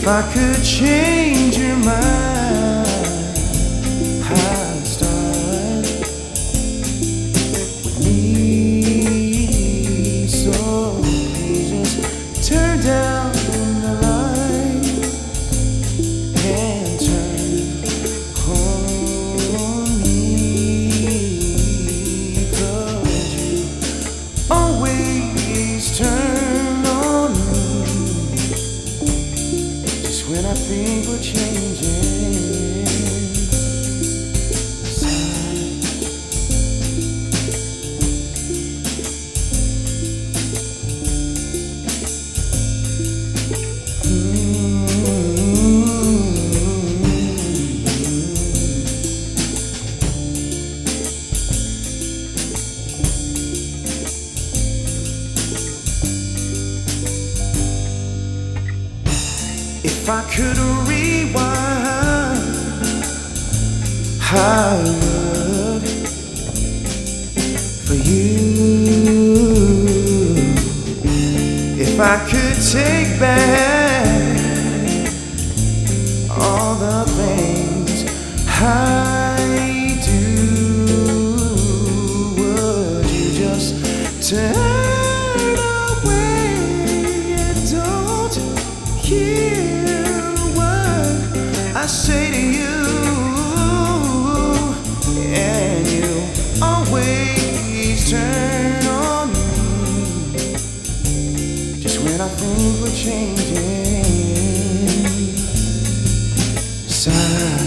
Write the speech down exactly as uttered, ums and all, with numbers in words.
If I could change your mind, I'd start with me. So please just turn down the light and turn on me, 'cause you always turn on me just when I think we're changing. If I could rewind, I would for you. If I could take back all the things I do, would you just turn away and don't hear I say to you, and you always turn on me just when I think we're changing. Side